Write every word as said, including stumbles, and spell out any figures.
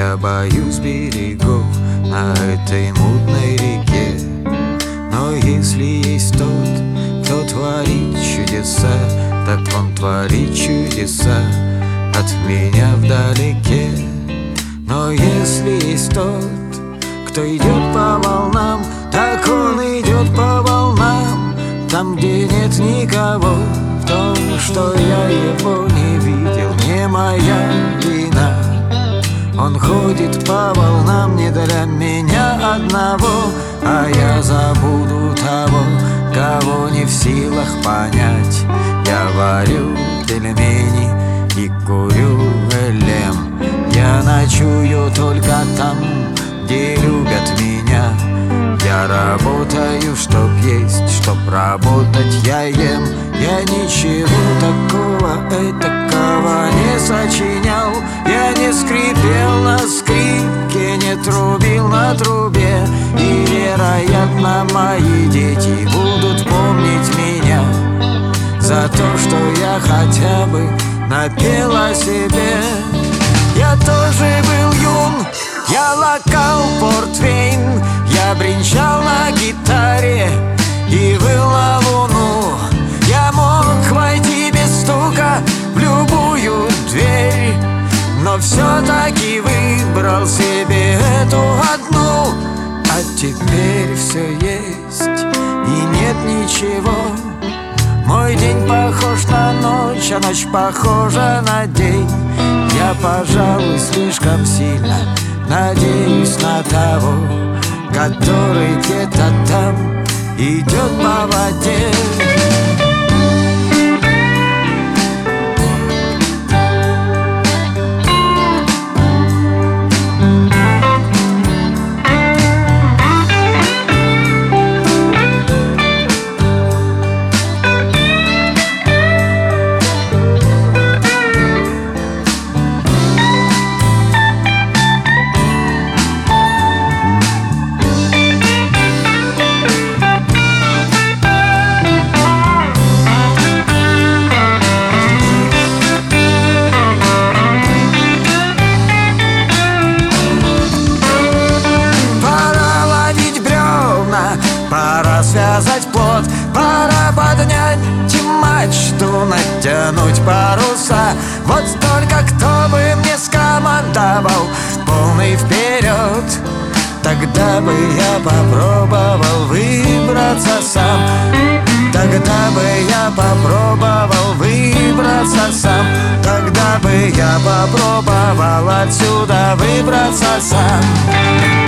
Я боюсь берегов на этой мутной реке. Но если есть тот, кто творит чудеса, так он творит чудеса от меня вдалеке. Но если есть тот, кто идет по волнам, так он идет по волнам, там, где нет никого. В том, что я его не видел, не моя вина. Он ходит по волнам не для меня одного, а я забуду того, кого не в силах понять. Я варю пельмени и курю элем. Я ночую только там, где любят меня. Я работаю, чтоб есть, чтоб работать я ем. Я ничего такого, этакого не сочинял. Я не скрипел на скрипке, не трубил на трубе. И, вероятно, мои дети будут помнить меня за то, что я хотя бы напел о себе. Я тоже был юн, я лакал портвейн, я бренчал на гитаре и выл на луну. Я мог войти без стука в любую дверь, но все-таки выбрал себе эту одну. А теперь все есть и нет ничего. Мой день похож на ночь, а ночь похожа на день. Я, пожалуй, слишком сильно надеюсь на того, который где-то там идет по воде. Пора связать плот, пора поднять мачту, натянуть паруса. Вот только кто бы мне скомандовал полный вперед, тогда бы я попробовал выбраться сам. Тогда бы я попробовал выбраться сам. Тогда бы я попробовал отсюда выбраться сам.